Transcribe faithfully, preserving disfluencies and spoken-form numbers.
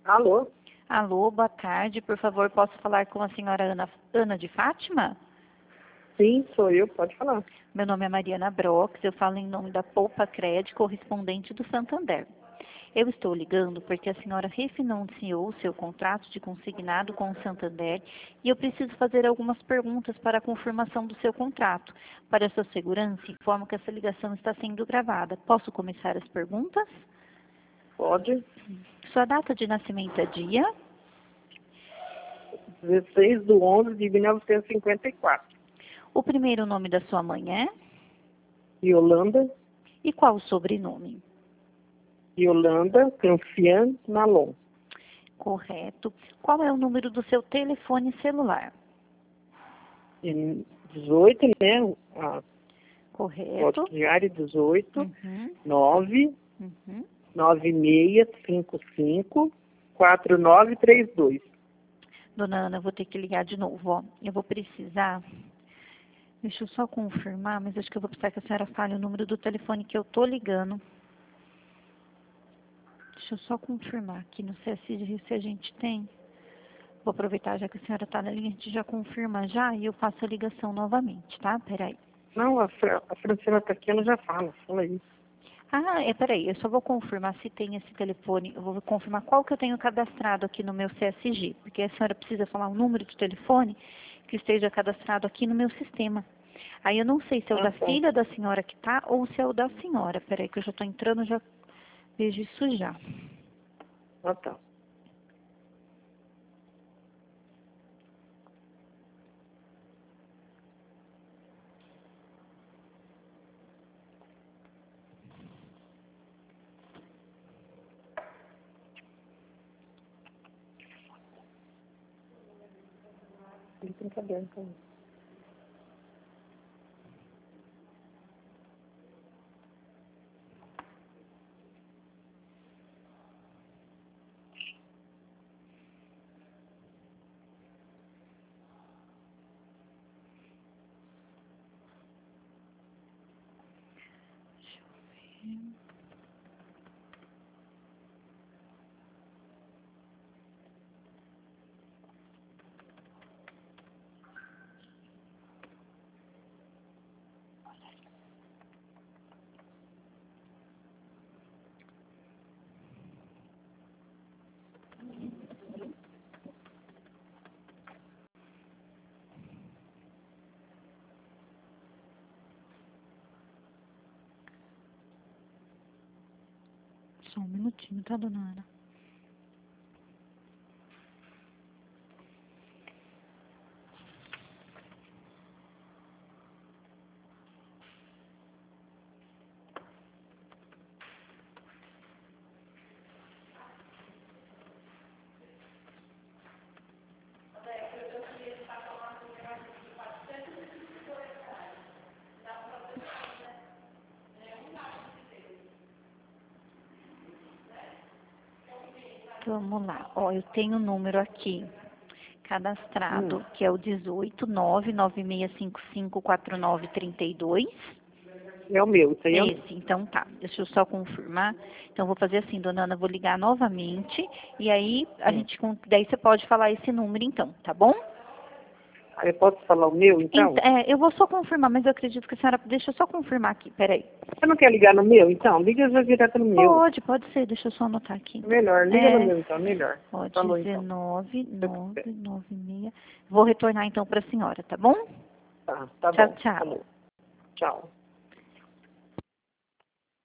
Alô? Alô, boa tarde. Por favor, posso falar com a senhora Ana, Ana de Fátima? Sim, sou eu, pode falar. Meu nome é Mariana Brox, eu falo em nome da Poupa Crédito, correspondente do Santander. Eu estou ligando porque a senhora refinanciou o seu contrato de consignado com o Santander e eu preciso fazer algumas perguntas para a confirmação do seu contrato. Para sua segurança, informo que essa ligação está sendo gravada. Posso começar as perguntas? Pode. Sua data de nascimento é dia? dezesseis de onze de mil novecentos e cinquenta e quatro. O primeiro nome da sua mãe é? Yolanda, E qual o sobrenome? Yolanda Cancian Nalon. Correto. Qual é o número do seu telefone celular? Em dezoito, né? Ah, Correto. código diário dezoito, Uhum. nove, Uhum. nove seis cinco cinco, quatro nove três dois. Dona Ana, eu vou ter que ligar de novo, ó. Eu vou precisar... Deixa eu só confirmar, mas acho que eu vou precisar que a senhora fale o número do telefone que eu tô ligando. Deixa eu só confirmar aqui no C S G se a gente tem. Vou aproveitar já que a senhora tá na linha, a gente já confirma já e eu faço a ligação novamente, tá? Peraí. Não, a, Fra a Francina Taquiano já fala, fala isso. Ah, é, peraí, eu só vou confirmar se tem esse telefone, eu vou confirmar qual que eu tenho cadastrado aqui no meu C S G, porque a senhora precisa falar o número de telefone que esteja cadastrado aqui no meu sistema. Aí eu não sei se é o Ah, da tá. filha da senhora que tá ou se é o da senhora. Peraí que eu já tô entrando, já vejo isso já. Ah, tá. Ele tem cabelo também. Deixa eu ver. Só um minutinho, tá, dona Ana? Vamos lá. Ó, eu tenho o número aqui cadastrado, Hum. que é o dezoito, nove nove seis cinco cinco, quatro nove três dois. É o meu, isso aí é o meu. Esse, então tá. Deixa eu só confirmar. Então, vou fazer assim, dona Ana, vou ligar novamente. E aí, a Hum. gente, con- daí você pode falar esse número, então, tá bom? Aí eu posso falar o meu, Ent- então? é, eu vou só confirmar, mas eu acredito que a senhora... Deixa eu só confirmar aqui, peraí. Você não quer ligar no meu, então? Liga já direto no meu. Pode, pode ser. Deixa eu só anotar aqui, então. Melhor, liga no É, meu, então, melhor. ó, Falou, então. dezenove, Eu que espero. nove, nove seis. Vou retornar, então, para a senhora, tá bom? Tá, tá Tchau, bom. tchau. Falou. Tchau.